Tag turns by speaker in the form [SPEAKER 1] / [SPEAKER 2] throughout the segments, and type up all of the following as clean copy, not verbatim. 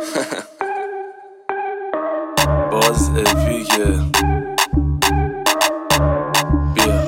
[SPEAKER 1] باز اپیکه بیا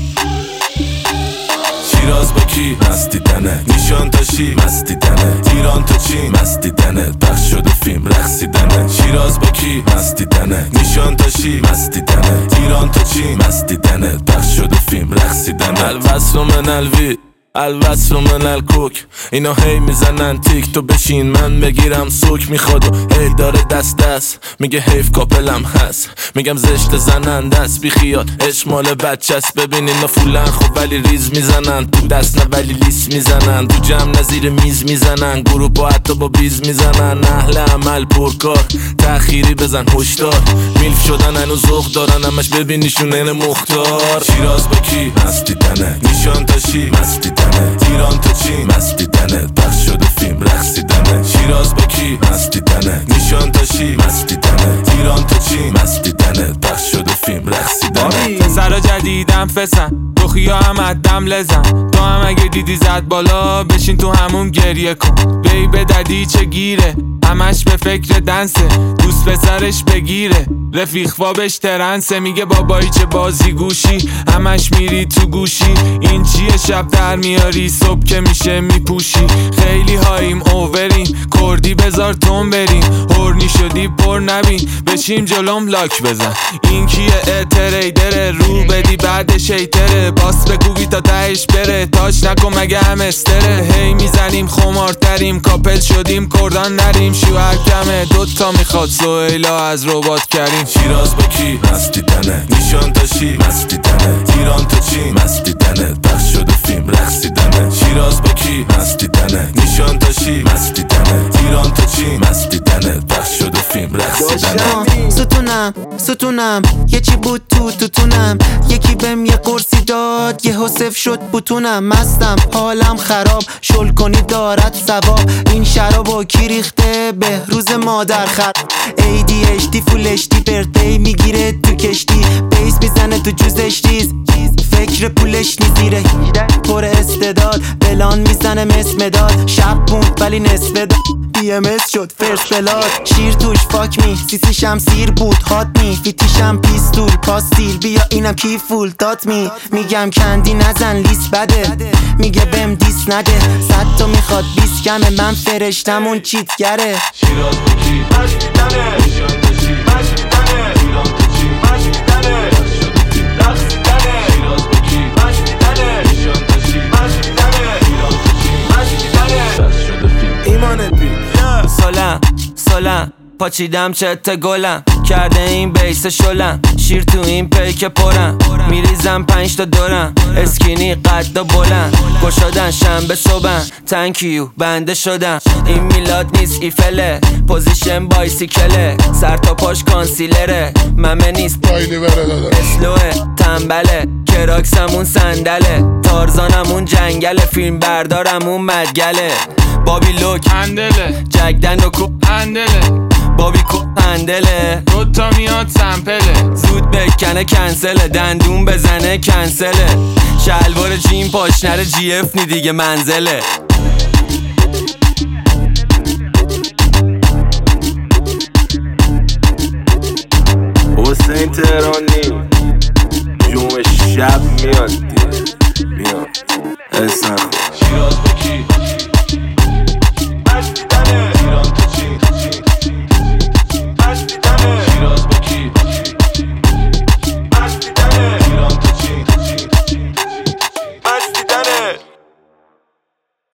[SPEAKER 1] شیراز با کی؟ مستیدنه نیشان تا شی مستیدنه ایران تا چین مستیدنه پخش شده فیلم رقصیدنه شیراز با کی؟ مستیدنه نیشان تا شی مستیدنه ایران تا چین مستیدنه پخش شده فیلم رقصیدنه الوصل من الوی الوصل من الکوک اینا هی میزنن تیک تو بشین من بگیرم سوک میخواد و هی داره دست میگه حیف کاپلم هست میگم زشت زنن دست بی خیال عشق مال بچه‌ست ببین اینا فولن خب ولی ریز میزنن تو دست نه ولی لیس میزنن تو جمع نظیر میز میزنن گروه با حتی با بیز میزنن اهل عمل پرکار تأخیری بزن هشدار میلف شدن هنوز ذوق دارن همش ببینیشون این مختار شیراز با کی؟ مستیدنه نیشان تا شی مستیدنه ایران تا چین مستیدنه پخش شده فیلم رقصیدنه شیراز با کی؟ مستیدنه نیشان تا شی مستیدنه ایران تا چین مستیدنه پخش شده فیلم رقصیدنه
[SPEAKER 2] پسرا جدیدم فسن دخیا هم ادم لزن تو هم اگه دیدی زد بالا بشین تو همون گریه کن بی به ددی چه گیره همش به فکر دنسه دوست پسرش بگیره رفیق وابش ترنسه میگه بابایی چه بازی گوشی همش میری تو گوشی این چیه شب در میاری صبح که میشه میپوشی خیلی هاییم اووریم کردی بذار تون بریم هورنی شدی پر نبین بشیم جلوم لاک بزن این کیه تریدره رو بدی بعد شیتره باس بکوبی تا تهش بره تاچ نکن مگه هم استره هی میزنیم خمارتریم کاپل شدیم کردان نریم شوهر کمه دوتا میخواد سویلا از ربات کریم
[SPEAKER 1] شیراز با کی؟ مستیدنه نیشان تا شی مستیدنه ایران تا چین مستیدنه پخش شده فیلم رقصیدنه شیراز با کی؟ مستیدنه نیشان تا شی مستیدنه ایران تا چین مستیدنه پخش شده فیلم رقصیدنه
[SPEAKER 3] ستونم یه چی بود توتونم یکی بهم یه قرصی داد یه حسف شد بوتونم مستم حالم خراب شل کنی دارد ثواب این شرابو کی ریخته به روز مادر خر ADHD فول HD برتی میگیره تو کشتی بیس میزنه تو جوزش ریز فکر پولش نیزیره پر استعداد بلان میزنه مداد شب موند ولی نصف داد BMS شد فرست بلاد شیر توش فاک می سیسیشم سیر بود هات می فیتیشم پیستول پاستیل بیا اینم کی فول دات می میگم کندی نزن لیست بده میگه بهم دیس نده 100 تا میخواد 20 کمه من فرشتم اون چیتگره
[SPEAKER 1] شیراز با کی؟ مستیدنه نیشان تا شی مستیدنه ایران تا چین مستیدنه پخش شده فیلم رقصیدنه شیراز با کی؟ مستیدنه نیشان تا شی مستیدنه ایران تا چین مستیدنه پخش شده فیلم
[SPEAKER 3] ایمانت بی
[SPEAKER 4] سلام پاچیدم چت گلم کرده این بیس شلم شیر تو این پیک پرم میریزم 5 تا دورم اسکینی قد و بلند گشادن شنبه صبحم تنکیو بنده شدم این میلاد نیست ایفله پوزیشن بایسیکله سر تا پاش کانسیلره ممه نیست اسلوه تنبله کراکسمون صندله تارزانمون جنگله فیلم بردارمون مدگله بابی لوک هندله جگدن و کو هندله بابی کو هندله دوتا میاد سمپله زود بکنه کنسله دندون بزنه کنسله شلوار جین پاش نره جی اف نی دیگه منزله
[SPEAKER 1] حسین تهرانی جمعه شب میاد دیگه میاد شیراز با کی؟